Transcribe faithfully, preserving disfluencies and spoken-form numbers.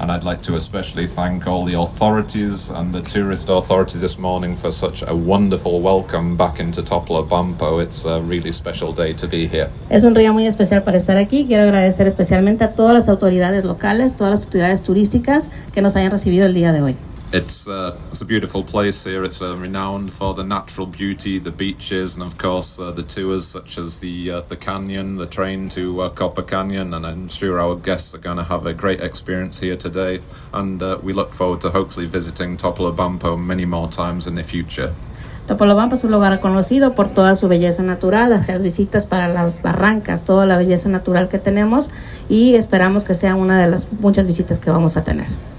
And I'd like to especially thank all the authorities and the tourist authority this morning for such a wonderful welcome back into Topolobampo. It's a really special day to be here. Es un día muy especial para estar aquí. Quiero agradecer especialmente a todas las autoridades locales, todas las autoridades turísticas que nos hayan recibido el día de hoy. It's, uh, it's a beautiful place here. It's uh, renowned for the natural beauty, the beaches, and of course uh, the tours such as the uh, the canyon, the train to uh, Copper Canyon, and I'm sure our guests are going to have a great experience here today, and uh, we look forward to hopefully visiting Topolobampo many more times in the future. Topolobampo es un lugar reconocido por toda su belleza natural, las visitas para las barrancas, toda la belleza natural que tenemos, y esperamos que sea una de las muchas visitas que vamos a tener.